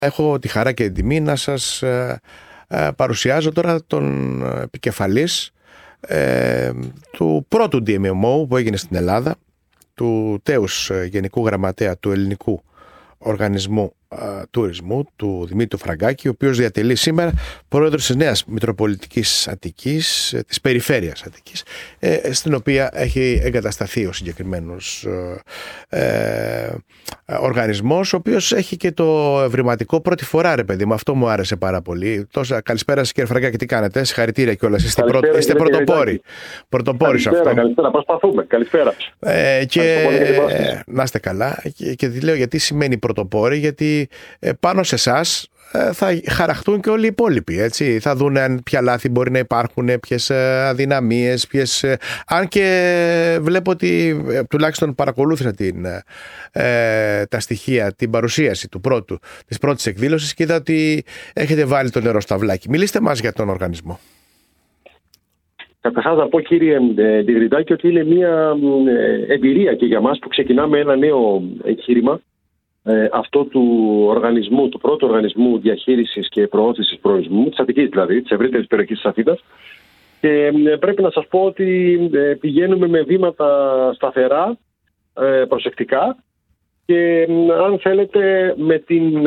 Έχω τη χαρά και την τιμή να σας παρουσιάζω τώρα τον επικεφαλής του πρώτου DMMO που έγινε στην Ελλάδα, του τέους Γενικού Γραμματέα του Ελληνικού Οργανισμού Τουρισμού, του Δημήτρου Φραγκάκη, ο οποίος διατελεί σήμερα πρόεδρος της νέας Μητροπολιτικής Αττικής, της Περιφέρειας Αττικής, στην οποία έχει εγκατασταθεί ο συγκεκριμένος οργανισμός, ο οποίος έχει και το ευρηματικό πρώτη φορά, ρε παιδί μου. Αυτό μου άρεσε πάρα πολύ. Καλησπέρα σας, κύριε Φραγκάκη, τι κάνετε? Συγχαρητήρια κιόλας. Είστε πρωτοπόροι. Πρωτοπόροι σε αυτό. Καλησπέρα, προσπαθούμε. Καλησπέρα. Και να είστε καλά. Και λέω γιατί σημαίνει πρωτοπόροι, γιατί πάνω σε εσάς θα χαραχτούν και όλοι οι υπόλοιποι, έτσι. Θα δουν ποια λάθη μπορεί να υπάρχουν, ποιες αδυναμίες, αν και βλέπω ότι τουλάχιστον παρακολούθησα τα στοιχεία, την παρουσίαση της πρώτης εκδήλωσης και είδα ότι έχετε βάλει το νερό στο αυλάκι. Μιλήστε μας για τον οργανισμό. Καταρχάς να πω, κύριε Ντιγριτάκη, ότι είναι μια εμπειρία και για μας που ξεκινάμε ένα νέο εγχείρημα, αυτό του οργανισμού, του πρώτου οργανισμού διαχείρισης και προώθησης προορισμού, της Αττικής δηλαδή, της ευρύτερης περιοχής της Αθήνας. Και πρέπει να σας πω ότι πηγαίνουμε με βήματα σταθερά, προσεκτικά και αν θέλετε με την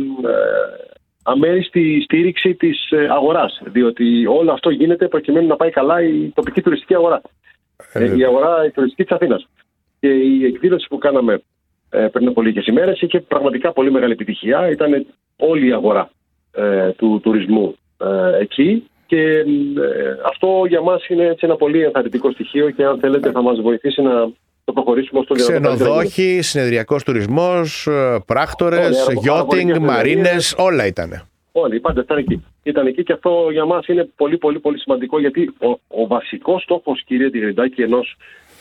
αμέριστη στήριξη της αγοράς. Διότι όλο αυτό γίνεται προκειμένου να πάει καλά η τοπική τουριστική αγορά. Η αγορά η τουριστική της Αθήνας. Και η εκδήλωση που κάναμε πριν από λίγες ημέρες είχε πραγματικά πολύ μεγάλη επιτυχία. Ήταν όλη η αγορά του τουρισμού εκεί και αυτό για μας είναι έτσι ένα πολύ ενθαρρυντικό στοιχείο και αν θέλετε θα μας βοηθήσει να το προχωρήσουμε στο δυνατό. Ξενοδόχοι, συνεδριακός τουρισμός, πράκτορες, γιότινγκ, μαρίνες, όλα ήτανε. Όλοι, οι πάντες ήταν εκεί και αυτό για μας είναι πολύ σημαντικό, γιατί ο βασικός στόχος, κύριε Ντιγριτάκη, ενός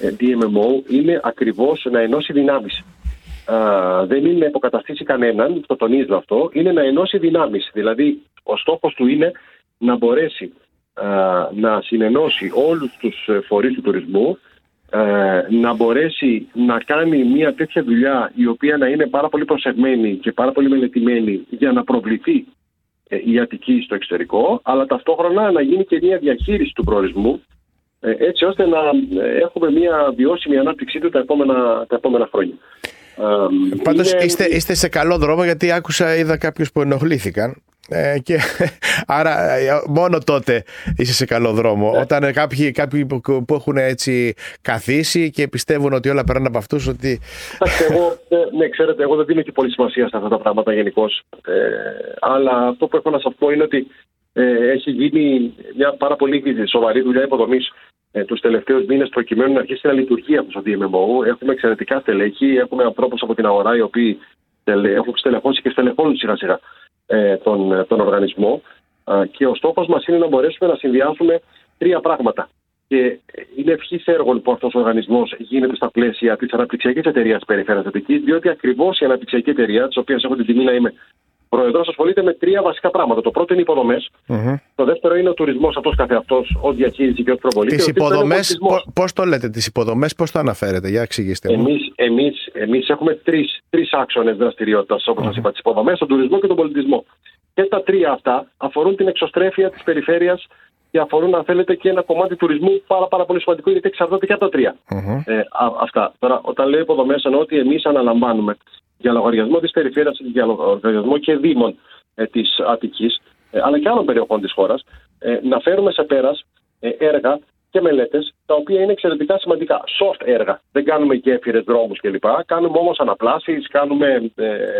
DMMO είναι ακριβώς να ενώσει δυνάμεις. Δεν είναι να υποκαταστήσει κανέναν, το τονίζω αυτό, είναι να ενώσει δυνάμεις. Δηλαδή, ο στόχος του είναι να μπορέσει να συνενώσει όλους τους φορείς του τουρισμού, να μπορέσει να κάνει μια τέτοια δουλειά η οποία να είναι πάρα πολύ προσεγμένη και πάρα πολύ μελετημένη για να προβληθεί η Αττική στο εξωτερικό, αλλά ταυτόχρονα να γίνει και μια διαχείριση του προορισμού, έτσι ώστε να έχουμε μια βιώσιμη ανάπτυξή του τα επόμενα χρόνια. Πάντως είστε σε καλό δρόμο, γιατί είδα κάποιους που ενοχλήθηκαν και άρα μόνο τότε είσαι σε καλό δρόμο. Όταν κάποιοι που έχουν έτσι καθίσει και πιστεύουν ότι όλα περνάνε από αυτούς, ότι... Ξέρετε, εγώ δεν δίνω και πολύ σημασία σε αυτά τα πράγματα γενικώς, αλλά αυτό που έχω να σας πω είναι ότι έχει γίνει μια πάρα πολύ σοβαρή δουλειά υποδομής τους τελευταίους μήνες προκειμένου να αρχίσει να λειτουργεί αυτό το DMMO. Έχουμε εξαιρετικά στελέχη, έχουμε ανθρώπους από την αγορά οι οποίοι έχουν στελεχώσει και στελεχώνουν σιγά-σιγά τον οργανισμό. Και ο στόχος μας είναι να μπορέσουμε να συνδυάσουμε τρία πράγματα. Και είναι ευχής έργων που αυτός ο οργανισμός γίνεται στα πλαίσια της αναπτυξιακής εταιρείας της Περιφέρειας Αττικής, διότι ακριβώς η αναπτυξιακή εταιρεία, της οποίας έχω την τιμή να είμαι πρόεδρος, ασχολείται με τρία βασικά πράγματα. Το πρώτο είναι οι υποδομές. Το δεύτερο είναι ο τουρισμός αυτός καθεαυτός, ως διαχείριση και ως προπολίτη. Τις υποδομές, πώς το λέτε, τις υποδομές, πώς το αναφέρετε, για εξηγήστε μου. Εμείς έχουμε τρεις άξονες δραστηριότητας, όπως σας είπα, τις υποδομές, τον τουρισμό και τον πολιτισμό. Και τα τρία αυτά αφορούν την εξωστρέφεια της περιφέρειας και αφορούν, αν θέλετε, και ένα κομμάτι τουρισμού πάρα πολύ σημαντικό, γιατί εξαρτάται και από τα τρία. Αυτά. Τώρα, όταν λέω υποδομές, εννοώ ότι εμείς αναλαμβάνουμε για λογαριασμό της περιφέρειας, για λογαριασμό και δήμων της Αττικής, αλλά και άλλων περιοχών της χώρας, να φέρουμε σε πέρας έργα και μελέτες, τα οποία είναι εξαιρετικά σημαντικά. Soft έργα. Δεν κάνουμε γέφυρες, δρόμους κλπ. Κάνουμε όμως αναπλάσεις, κάνουμε,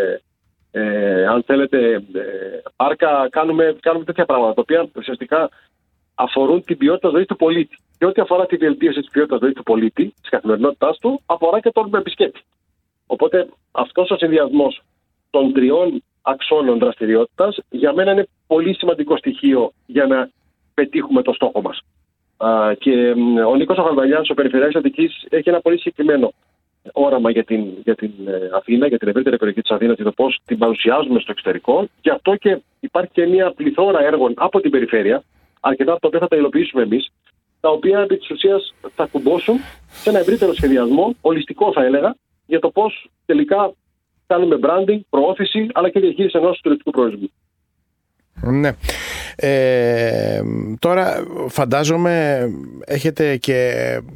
αν θέλετε, πάρκα, κάνουμε τέτοια πράγματα, τα οποία ουσιαστικά αφορούν την ποιότητα ζωής του πολίτη. Και ό,τι αφορά τη βελτίωση της ποιότητας ζωής του πολίτη, της καθημερινότητάς του, αφορά και τον επισκέπτη. Οπότε αυτός ο συνδυασμός των τριών αξώνων δραστηριότητας για μένα είναι πολύ σημαντικό στοιχείο για να πετύχουμε το στόχο μας. Και ο Νίκος Αχαρδαλιάς, ο Περιφερειάρχης Αττικής, έχει ένα πολύ συγκεκριμένο όραμα για την Αθήνα, για την ευρύτερη περιοχή της Αθήνας και το πώς την παρουσιάζουμε στο εξωτερικό. Γι' αυτό και υπάρχει και μια πληθώρα έργων από την περιφέρεια, αρκετά από τα οποία θα τα υλοποιήσουμε εμείς, τα οποία επί της ουσίας θα κουμπώσουν σε ένα ευρύτερο σχεδιασμό, ολιστικό θα έλεγα, για το πώς τελικά κάνουμε branding, προώθηση, αλλά και διαχείριση ενός τουριστικού προορισμού. Ναι. Τώρα φαντάζομαι έχετε και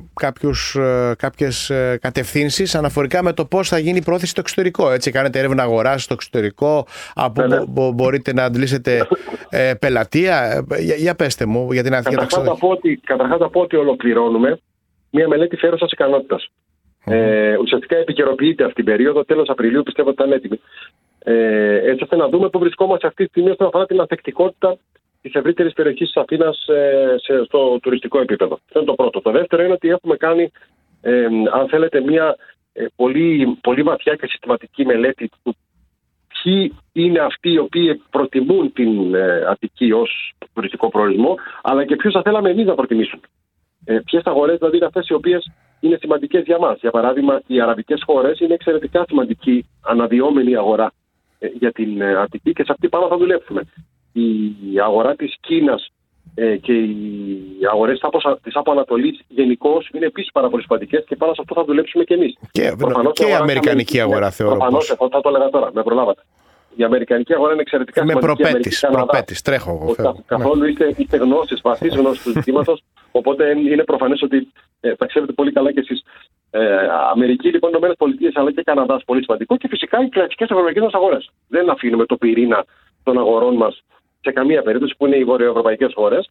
κάποιες κατευθύνσεις αναφορικά με το πώς θα γίνει η πρόθεση στο εξωτερικό. Έτσι, κάνετε έρευνα αγοράς στο εξωτερικό, από μπορείτε να αντλήσετε πελατεία. Για πέστε μου για την Αθήνα. Καταρχάς θα πω ότι ολοκληρώνουμε μια μελέτη φέρουσας ικανότητας. Ουσιαστικά επικαιροποιείται αυτή την περίοδο, τέλος Απριλίου πιστεύω ότι ήταν έτοιμη. Έτσι ώστε να δούμε πού βρισκόμαστε αυτή τη στιγμή όσον αφορά την ανθεκτικότητα της ευρύτερης περιοχής της Αθήνας στο τουριστικό επίπεδο. Αυτό είναι το πρώτο. Το δεύτερο είναι ότι έχουμε κάνει, αν θέλετε, μια πολύ βαθιά και συστηματική μελέτη του ποιοι είναι αυτοί οι οποίοι προτιμούν την Αττική ως τουριστικό προορισμό, αλλά και ποιους θα θέλαμε εμείς να προτιμήσουν. Ποιες αγορές δηλαδή είναι αυτές οι οποίες είναι σημαντικές για μας. Για παράδειγμα, οι αραβικές χώρες είναι εξαιρετικά σημαντική αναδυόμενη αγορά για την Αττική και σε αυτή πάνω θα δουλέψουμε. Η αγορά της Κίνας και οι αγορές της Άπο Ανατολής γενικώς είναι επίσης πάρα πολύ σημαντικές και πάνω σε αυτό θα δουλέψουμε και εμείς. Και η αμερικανική αγορά θεωρώ. Προφανώς, θα το έλεγα τώρα, με προλάβατε. Η αμερικανική αγορά είναι εξαιρετικά σημαντική. Με προπέτης, τρέχω εγώ. Καθόλου είστε γνώστες, βαθύς γνώστες του ζητήματος, οπότε είναι προφανές ότι τα ξέρετε πολύ καλά κι εσείς. Αμερική, λοιπόν, Ηνωμένες Πολιτείες αλλά και Καναδάς πολύ σημαντικό και φυσικά οι κλασικές ευρωπαϊκές μας αγορές. Δεν αφήνουμε το πυρήνα των αγορών μας σε καμία περίπτωση που είναι οι βορειοευρωπαϊκές χώρες.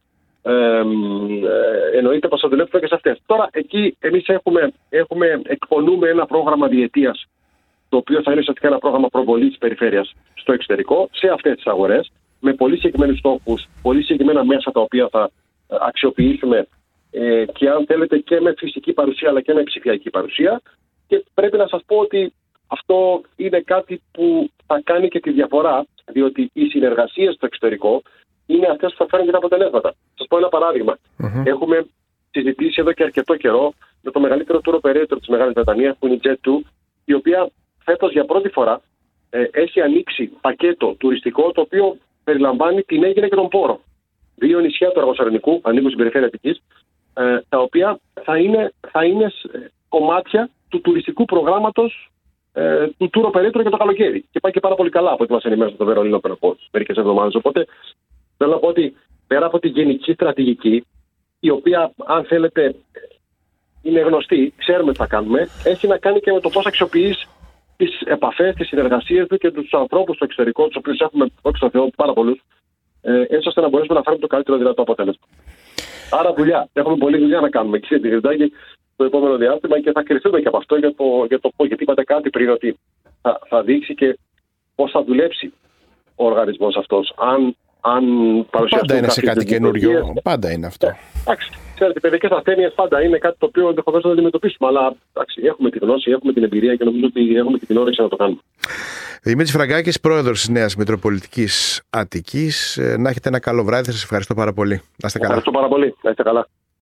Εννοείται πως θα δουλέψουμε και σε αυτές. Τώρα, εκεί εμείς εκπονούμε ένα πρόγραμμα διετίας, το οποίο θα είναι ουσιαστικά ένα πρόγραμμα προβολής της περιφέρειας στο εξωτερικό, σε αυτές τις αγορές, με πολύ συγκεκριμένους στόχους, πολύ συγκεκριμένα μέσα τα οποία θα αξιοποιήσουμε και αν θέλετε και με φυσική παρουσία αλλά και με ψηφιακή παρουσία. Και πρέπει να σας πω ότι αυτό είναι κάτι που θα κάνει και τη διαφορά, διότι οι συνεργασίες στο εξωτερικό είναι αυτές που θα φέρουν και τα αποτελέσματα. Θα σας πω ένα παράδειγμα. Έχουμε συζητήσει εδώ και αρκετό καιρό με το μεγαλύτερο tour operator της Μεγάλης Βρετανίας, που είναι η Jet2, η οποία φέτος για πρώτη φορά έχει ανοίξει πακέτο τουριστικό το οποίο περιλαμβάνει την Αίγυπτο και τον Πόρο. 2 νησιά του Αργοσαρνικού ανήκουν στην περιφέρεια Αττικής, τα οποία θα είναι κομμάτια του τουριστικού προγράμματος του tour operator για το καλοκαίρι. Και πάει και πάρα πολύ καλά από ό,τι μας ενημέρωσε το Βερολίνο πριν από μερικές εβδομάδες. Οπότε θέλω να πω ότι πέρα από την γενική στρατηγική, η οποία αν θέλετε είναι γνωστή, ξέρουμε τι θα κάνουμε, έχει να κάνει και με το πώς αξιοποιείς τις επαφές, τις συνεργασίες του και τους ανθρώπους στο εξωτερικό, τους οποίους έχουμε, όχι στο Θεό, πάρα πολλούς, έτσι ώστε να μπορέσουμε να φέρουμε το καλύτερο δυνατό αποτέλεσμα. Άρα δουλειά. Έχουμε πολλή δουλειά να κάνουμε και στη Γρυντάκη το επόμενο διάστημα και θα κρυφθούμε και από αυτό γιατί είπατε κάτι πριν, ότι θα δείξει και πώς θα δουλέψει ο οργανισμός αυτός. Αν πάντα είναι σε κάτι καινούριο. Πάντα είναι αυτό. Εντάξει. Ξέρετε, οι παιδικές ασθένειες πάντα είναι κάτι το οποίο ενδεχομένως να αντιμετωπίσουμε. Αλλά έχουμε τη γνώση, έχουμε την εμπειρία και νομίζω ότι έχουμε και την όρεξη να το κάνουμε. Δημήτρης Φραγκάκης, πρόεδρος της Νέας Μητροπολιτικής Αττικής. Να έχετε ένα καλό βράδυ. Σας ευχαριστώ πάρα πολύ. Να είστε καλά. Ευχαριστώ πάρα πολύ. Να είστε καλά.